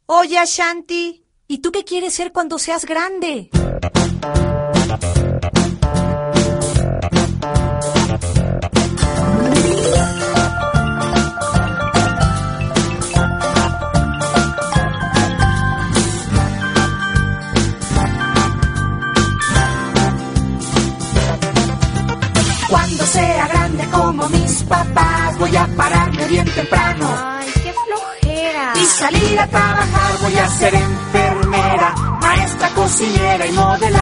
Oye, Ashanti, ¿y tú qué quieres ser cuando seas grande? Cuando sea grande como mis papás, voy a pararme bien temprano. Ay, qué flojera. Y salir a trabajar, voy a ser enfermera, maestra, cocinera y modelar.